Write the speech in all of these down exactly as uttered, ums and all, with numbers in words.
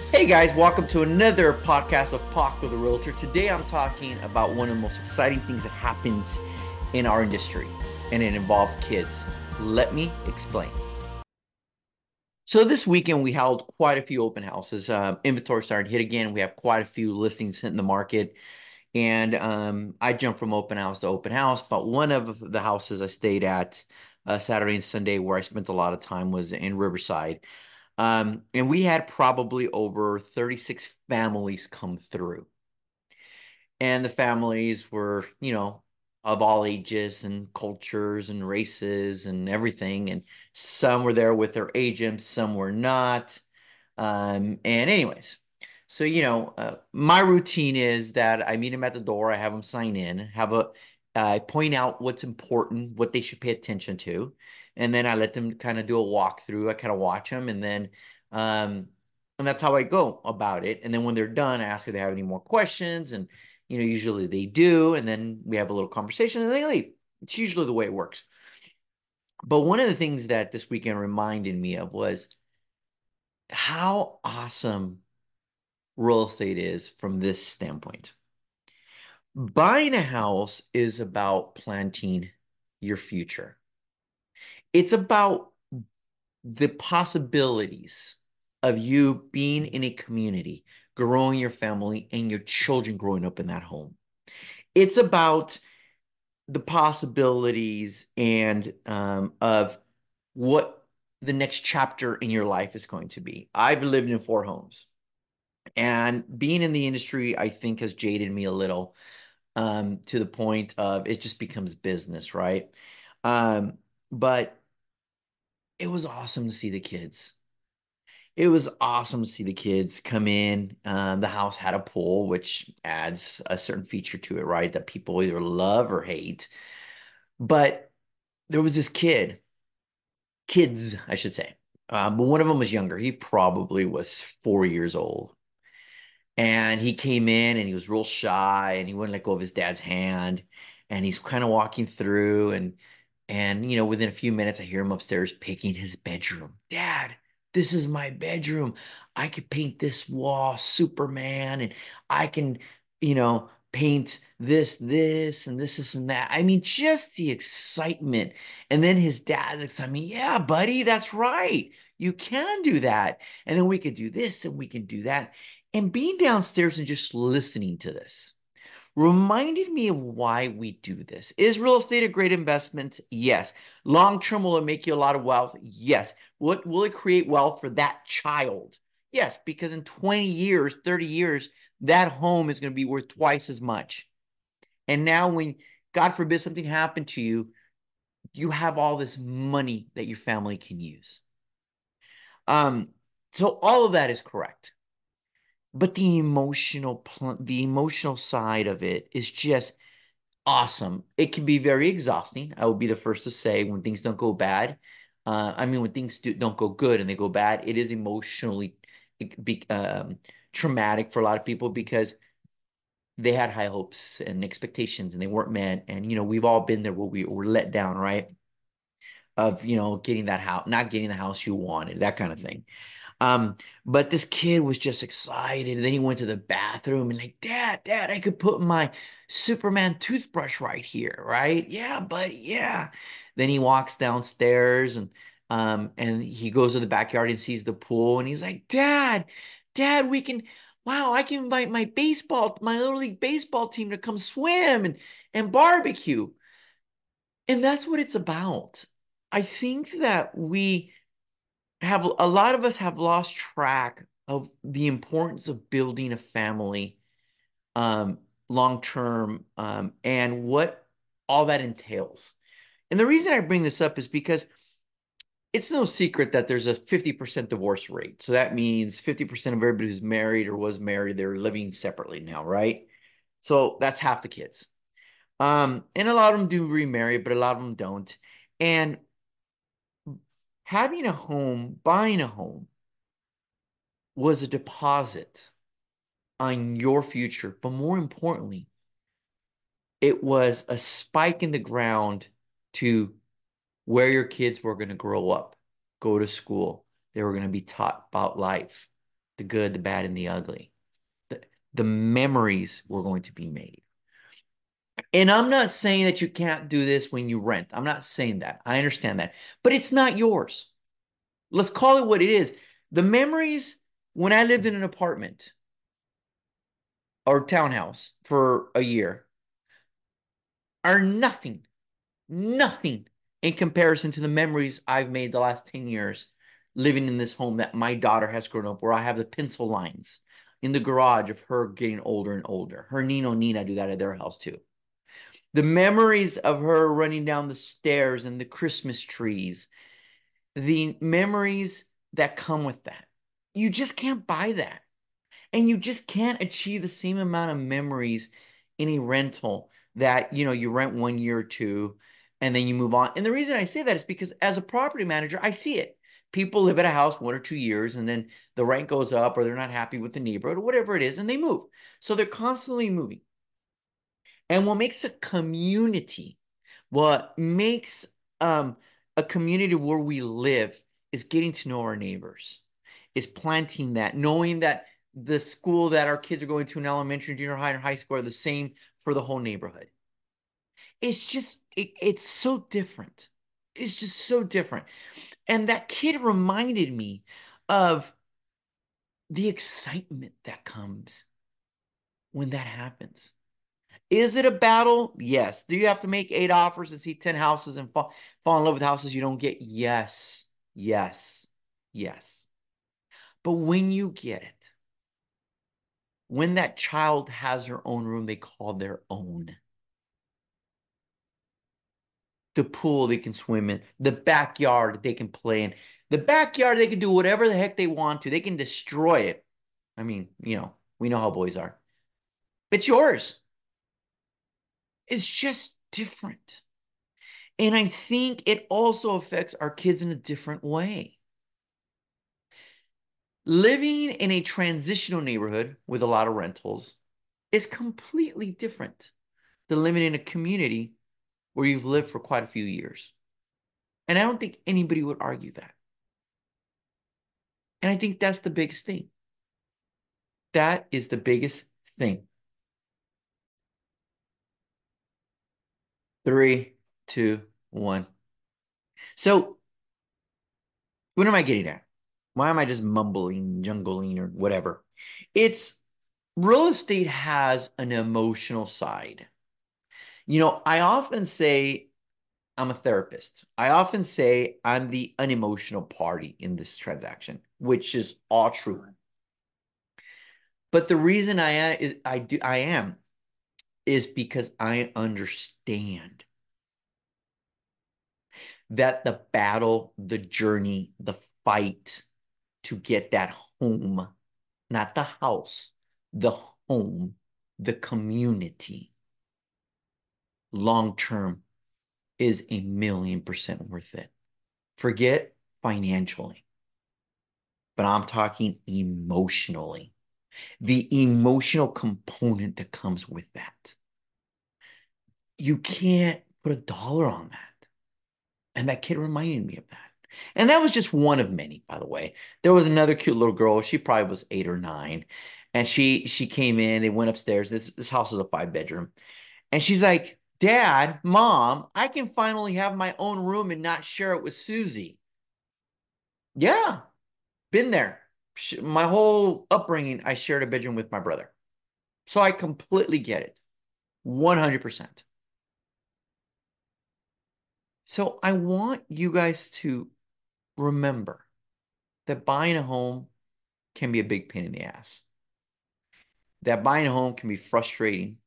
Hey guys, welcome to another podcast of Talk with a Realtor. Today I'm talking about one of the most exciting things that happens in our industry, and it involves kids. Let me explain. So this weekend we held quite a few open houses. Uh, inventory started to hit again. We have quite a few listings hitting the market, and um, I jumped from open house to open house. But one of the houses I stayed at uh, Saturday and Sunday, where I spent a lot of time, was in Riverside. Um, and we had probably over thirty-six families come through. And the families were, you know, of all ages and cultures and races and everything. And some were there with their agents, some were not. Um, and anyways, so you know, uh, my routine is that I meet them at the door, I have them sign in, have a I point out what's important, what they should pay attention to, and then I let them kind of do a walkthrough. I kind of watch them, and then um, and that's how I go about it. And then when they're done, I ask if they have any more questions, and you know, usually they do, and then we have a little conversation, and they leave. It's usually the way it works. But one of the things that this weekend reminded me of was how awesome real estate is from this standpoint. Buying a house is about planting your future. It's about the possibilities of you being in a community, growing your family, and your children growing up in that home. It's about the possibilities and um, of what the next chapter in your life is going to be. I've lived in four homes, and being in the industry, I think, has jaded me a little um, to the point of it just becomes business, right? Um, but it was awesome to see the kids. It was awesome to see the kids come in. Um, the house had a pool, which adds a certain feature to it, right? That people either love or hate. But there was this kid, kids, I should say. Um, but one of them was younger. He probably was four years old. And he came in and he was real shy and he wouldn't let go of his dad's hand. And he's kind of walking through and and you know, within a few minutes I hear him upstairs picking his bedroom. Dad, this is my bedroom. I could paint this wall Superman and I can, you know, paint this, this, and this, this, and that. I mean, just the excitement. And then his dad's excitement. Yeah, buddy, that's right. You can do that. And then we could do this and we can do that. And being downstairs and just listening to this reminded me of why we do this. Is real estate a great investment? Yes. Long term, will it make you a lot of wealth? Yes. What will it create wealth for that child? Yes, because in twenty years, thirty years, that home is going to be worth twice as much. And now, when God forbid something happened to you, you have all this money that your family can use. Um, so all of that is correct. But the emotional the emotional side of it is just awesome. It can be very exhausting. I will be the first to say when things don't go bad. Uh, I mean, when things do, don't go good and they go bad, it is emotionally be, um, traumatic for a lot of people because they had high hopes and expectations and they weren't met. And, you know, we've all been there where we were let down, right? Of, you know, getting that house, not getting the house you wanted, that kind of thing. Um, but this kid was just excited. And then he went to the bathroom and like, Dad, Dad, I could put my Superman toothbrush right here, right? Yeah, buddy, yeah. Then he walks downstairs and um and he goes to the backyard and sees the pool and he's like, Dad, Dad, we can, wow, I can invite my baseball, my little league baseball team to come swim and and barbecue. And that's what it's about. I think that we have a lot of us have lost track of the importance of building a family um, long term um, and what all that entails. And the reason I bring this up is because it's no secret that there's a fifty percent divorce rate. So that means fifty percent of everybody who's married or was married, they're living separately now, right? So that's half the kids. Um, and a lot of them do remarry, but a lot of them don't. And having a home, buying a home was a deposit on your future, but more importantly, it was a spike in the ground to where your kids were going to grow up, go to school. They were going to be taught about life. the good, the bad, and the ugly. The, the memories were going to be made. And I'm not saying that you can't do this when you rent. I'm not saying that. I understand that. But it's not yours. Let's call it what it is. The memories when I lived in an apartment or townhouse for a year are nothing, nothing in comparison to the memories I've made the last ten years living in this home that my daughter has grown up, where I have the pencil lines in the garage of her getting older and older. Her Nino Nina do that at their house too. The memories of her running down the stairs and the Christmas trees, the memories that come with that. You just can't buy that. And you just can't achieve the same amount of memories in a rental that, you know, you rent one year or two and then you move on. And the reason I say that is because as a property manager, I see it. People live at a house one or two years and then the rent goes up or they're not happy with the neighborhood or whatever it is and they move. So they're constantly moving. And what makes a community, what makes um, a community where we live is getting to know our neighbors, is planting that, knowing that the school that our kids are going to in elementary, junior high, and high school are the same for the whole neighborhood. It's just, it, it's so different. It's just so different. And that kid reminded me of the excitement that comes when that happens. Is it a battle? Yes. Do you have to make eight offers and see ten houses and fall, fall in love with houses you don't get? Yes. Yes. Yes. But when you get it, when that child has their own room they call their own, the pool they can swim in, the backyard they can play in, the backyard they can do whatever the heck they want to, they can destroy it. I mean, you know, we know how boys are. It's yours. It's just different. And I think it also affects our kids in a different way. Living in a transitional neighborhood with a lot of rentals is completely different than living in a community where you've lived for quite a few years. And I don't think anybody would argue that. And I think that's the biggest thing. That is the biggest thing. Three, two, one. So, what am I getting at? Why am I just mumbling, jungling, or whatever? It's real estate has an emotional side. You know, I often say I'm a therapist. I often say I'm the unemotional party in this transaction, which is all true. But the reason I am is I do I am is because I understand that the battle, the journey, the fight to get that home, not the house, the home, the community, long term is a million percent worth it. Forget financially, but I'm talking emotionally. The emotional component that comes with that. You can't put a dollar on that. And that kid reminded me of that. And that was just one of many, by the way. There was another cute little girl. She probably was eight or nine. And she she came in, they went upstairs. This, this house is a five bedroom. And she's like, Dad, Mom, I can finally have my own room and not share it with Susie. Yeah, been there. My whole upbringing, I shared a bedroom with my brother. So I completely get it. one hundred percent. So I want you guys to remember that buying a home can be a big pain in the ass. That buying a home can be frustrating.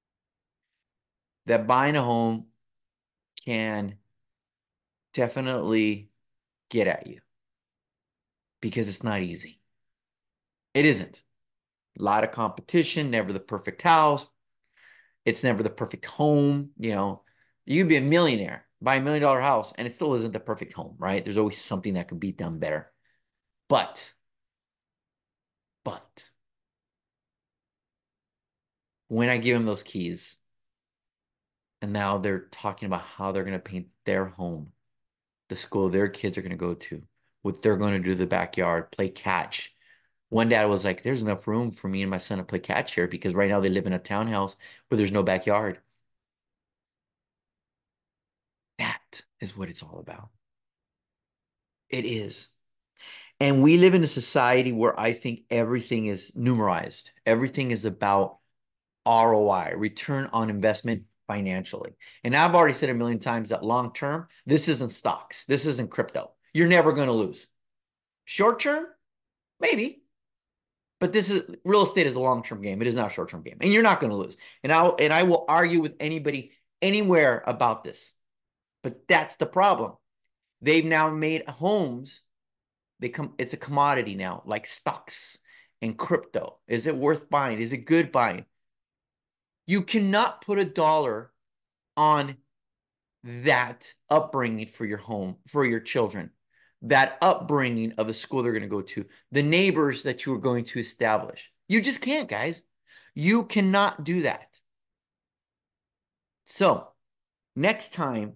That buying a home can definitely get at you because it's not easy. It isn't. A lot of competition, never the perfect house. It's never the perfect home. You know, you could be a millionaire, buy a million dollar house, and it still isn't the perfect home, right? There's always something that could be done better. But, but when I give them those keys, and now they're talking about how they're going to paint their home, the school their kids are going to go to, what they're going to do in the backyard, play catch, One dad was like, there's enough room for me and my son to play catch here because right now they live in a townhouse where there's no backyard. That is what it's all about. It is. And we live in a society where I think everything is numerized. Everything is about R O I, return on investment financially. And I've already said a million times that long term, this isn't stocks. This isn't crypto. You're never going to lose. Short term, maybe. But this is real estate is a long-term game. It is not a short-term game. And you're not going to lose. And I'll and I will argue with anybody anywhere about this. But that's the problem. They've now made homes, they come it's a commodity now, like stocks and crypto. Is it worth buying? Is it good buying? You cannot put a dollar on that upbringing for your home, for your children, that upbringing of the school they're going to go to, the neighbors that you are going to establish. You just can't, guys. You cannot do that. So, next time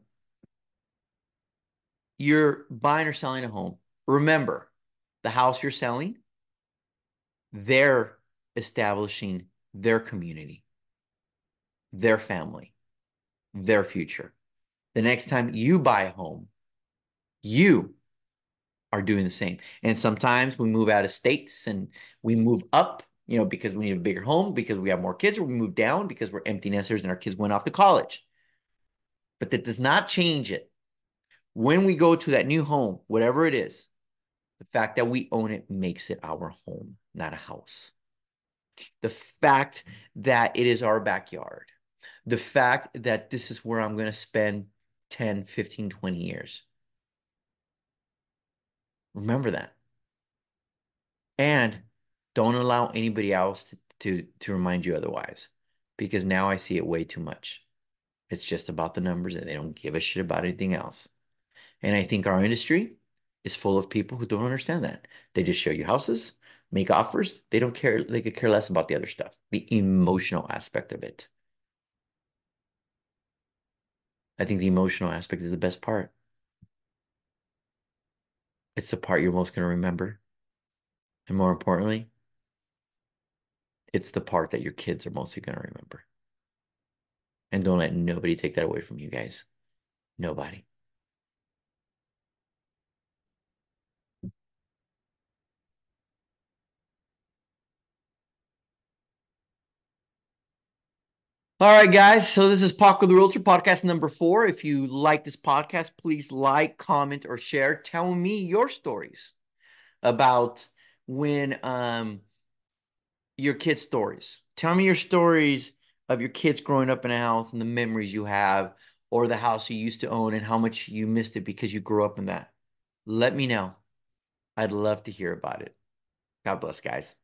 you're buying or selling a home, remember the house you're selling, they're establishing their community, their family, their future. The next time you buy a home, you are doing the same. And sometimes we move out of states and we move up, you know, because we need a bigger home, because we have more kids, or we move down because we're empty nesters and our kids went off to college. But that does not change it. When we go to that new home, whatever it is, the fact that we own it makes it our home, not a house. The fact that it is our backyard, the fact that this is where I'm going to spend ten, fifteen, twenty years. Remember that. And don't allow anybody else to, to, to remind you otherwise, because now I see it way too much. It's just about the numbers and they don't give a shit about anything else. And I think our industry is full of people who don't understand that. They just show you houses, make offers. They don't care. They could care less about the other stuff, the emotional aspect of it. I think the emotional aspect is the best part. It's the part you're most going to remember. And more importantly, it's the part that your kids are mostly going to remember. And don't let nobody take that away from you guys. Nobody. All right, guys. So this is Paco the Realtor, podcast number four. If you like this podcast, please like, comment, or share. Tell me your stories about when um your kids' stories. Tell me your stories of your kids growing up in a house and the memories you have, or the house you used to own and how much you missed it because you grew up in that. Let me know. I'd love to hear about it. God bless, guys.